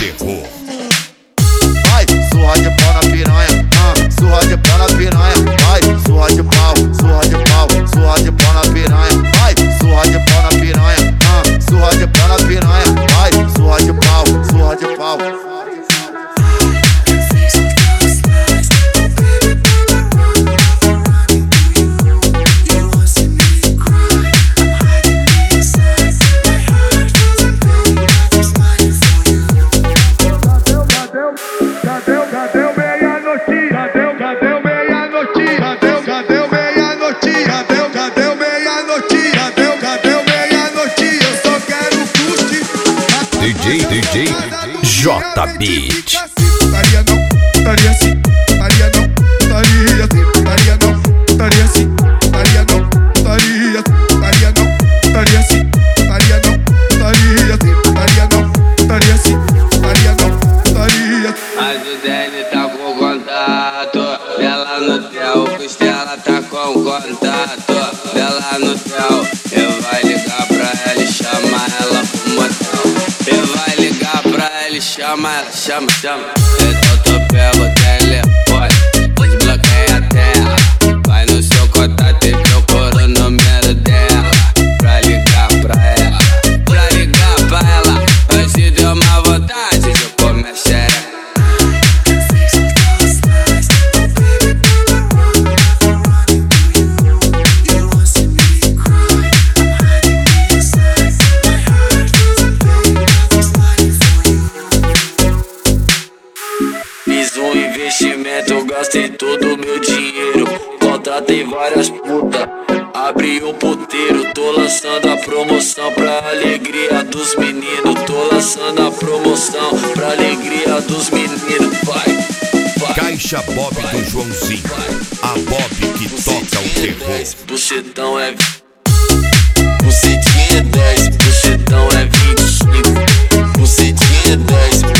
terror. Vai, surra de pau na piranha, surra de pau na piranha. Vai, surra de pau, surra de pau, surra de pau na piranha. Vai, surra de pau na piranha, surra de pau na piranha. Vai, surra de pau, surra de pau. DJ J-Beat. Taria não, taria assim, taria não, taria assim, taria não, taria assim, taria não, taria, taria não, taria assim, taria não, taria assim, taria não, taria assim, taria não, taria. Mas o Dene tá com contato, ela no tel, Costela tá com contato, ela no tel. Eu vai ligar pra ela e chamar ela pro motel. Eu vai ligar pra ela e chama ela, chama. Então tu pega o telefone, desbloqueia a tela. Vai no seu contato e procura o número dela. Pra ligar pra ela, mas se deu uma vontade de comer xereca. Fiz um investimento, gastei todo o meu dinheiro. Contratei várias putas, abri um puteiro. Tô lançando a promoção pra alegria dos meninos. Tô lançando a promoção pra alegria dos meninos. Vai. Caixa Bob do Joãozinho, a Bob que toca o terror. Bucetão é bucetinha 10, bucetão é 25. Bucetinha 10,